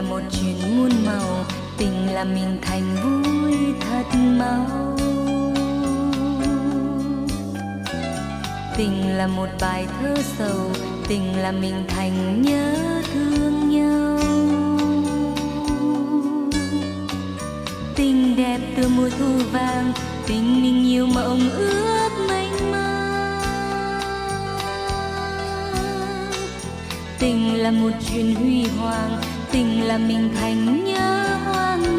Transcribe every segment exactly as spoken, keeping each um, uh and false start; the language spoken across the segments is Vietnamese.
là một chuyện muôn màu, tình là mình thành vui thật mau. Tình là một bài thơ sầu, tình là mình thành nhớ thương nhau. Tình đẹp từ mùa thu vàng, tình mình nhiều mộng ước mênh mang. Tình là một chuyện huy hoàng, tình là mình thành nhớ hoang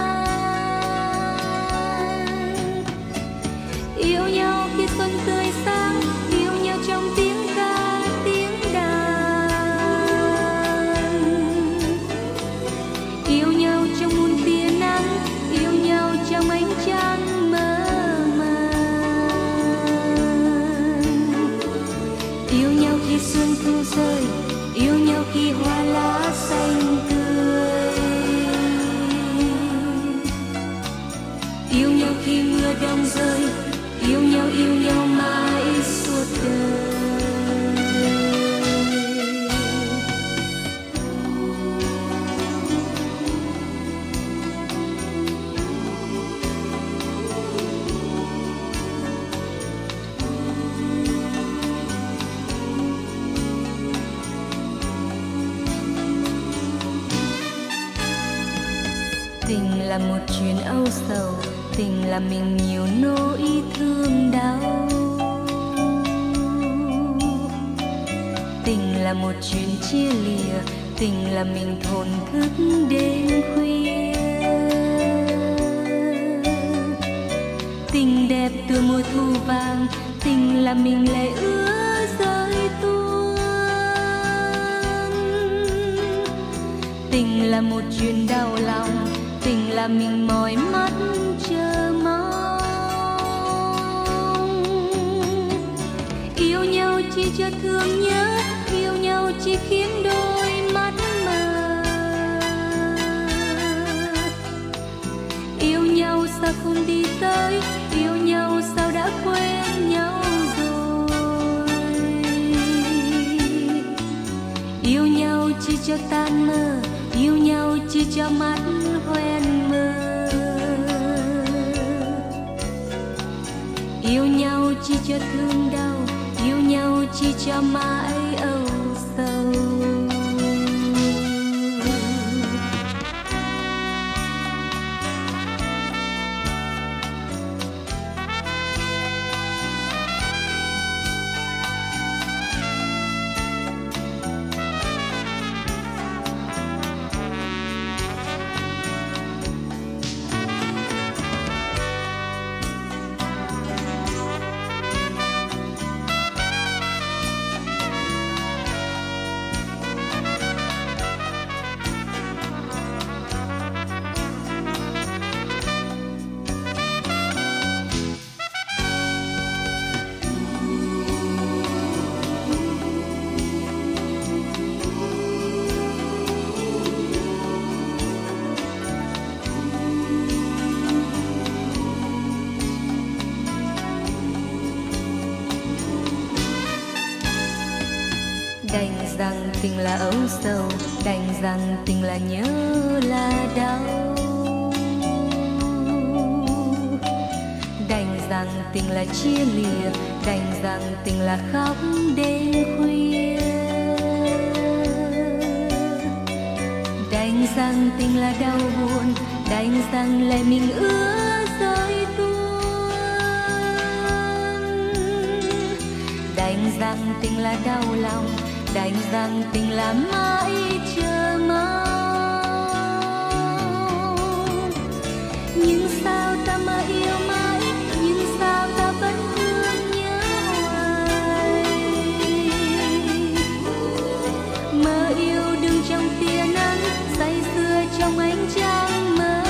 mang. Yêu nhau khi xuân tươi sáng, yêu nhau trong tiếng ca tiếng đàn. Yêu nhau trong muôn tia nắng, yêu nhau trong ánh trăng mơ màng. Yêu nhau khi xuân thu rơi, yêu nhau khi hoa lá xanh tươi. Yêu nhau khi mưa đông rơi, yêu nhau yêu nhau mãi suốt đời. Tình là một chuyện âu sầu, tình là mình nhiều nỗi thương đau. Tình là một chuyện chia lìa, tình là mình thổn thức đêm khuya. Tình đẹp từ mùa thu vàng, tình là mình lệ ứa rơi tuôn. Tình là một chuyện đau lòng, tình là mình mỏi mắt chờ mong. Yêu nhau chỉ cho thương nhớ, yêu nhau chỉ khiến đôi mắt mờ. Yêu nhau sao không đi tới, yêu nhau sao đã quên nhau rồi. Yêu nhau chỉ cho tan mơ, yêu nhau chỉ cho mắt hoen mơ. Yêu nhau chỉ cho thương đau, yêu nhau chỉ cho mãi âu sầu. Đành rằng tình là âu sầu, đành rằng tình là nhớ là đau. Đành rằng tình là chia lìa, đành rằng tình là khóc đêm khuya. Đành rằng tình là đau buồn, đành rằng lệ mình ứa rơi tuôn. Đành rằng tình là đau lòng, đành rằng tình là mãi chờ mong. Nhưng sao ta mà yêu mãi, nhưng sao ta vẫn thương nhớ hoài. Mơ yêu đừng trong tia nắng, say sưa trong ánh trăng mơ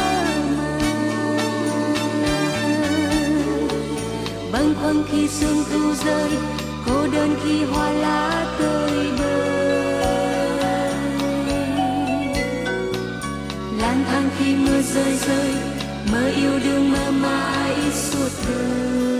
màng. Bâng khuâng khi sương thu rơi, cô đơn khi hoa lá tơi bời. Lang thang khi mưa rơi rơi, mơ yêu đương mơ mãi suốt đời.